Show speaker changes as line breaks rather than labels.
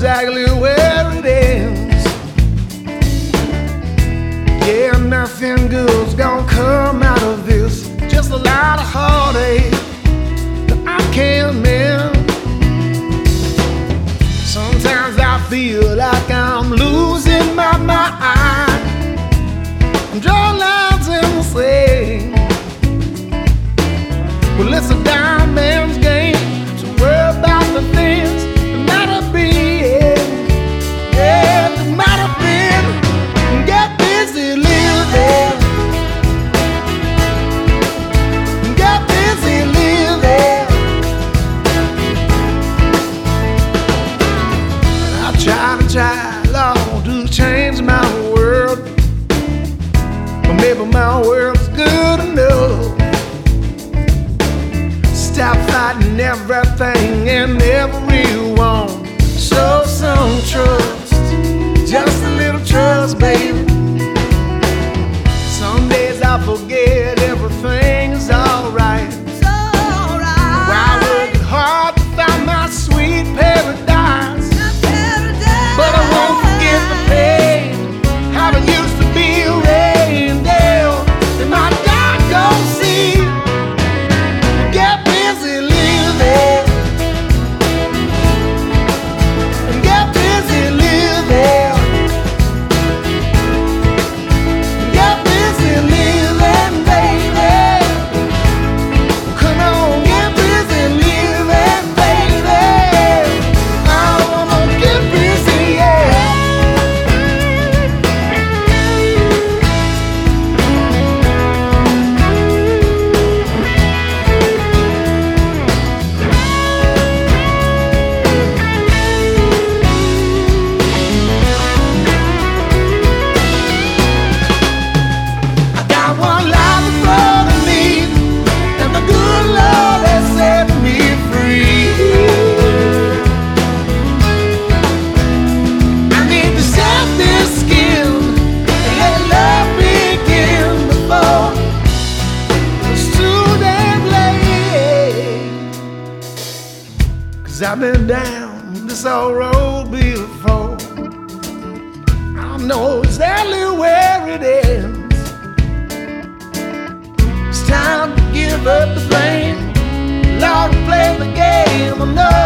exactly where it ends. Yeah, nothing good's gonna come out of this. Just a lot of heartache that I can't mend. Sometimes I feel like I'm losing my mind. I'm drawing lines in the sand. Well, it's a dying man's game to worry about the things that might have been. Yeah, that might have been. Get busy living. Get busy living. I try, Lord, to change my world, but maybe my world's good enough. Stop fighting everything and everyone. Show some trust, just a little trust, baby. Some days I forget everything is alright. While working hard to find my sweet paradise. But I won't forget the pain, how it used to be rain down in my doggone sea. Get busy living. Get busy living. Get busy living, baby. Come on, get busy living, baby. I wanna get busy, yeah. I got one life in front of me, and the good Lord has set me free. I need to shed this skin and let love begin before it's too damn late. 'Cause I've been down this old road before. I know exactly where it ends. It's time to give up the blame. Lord, play the game. I know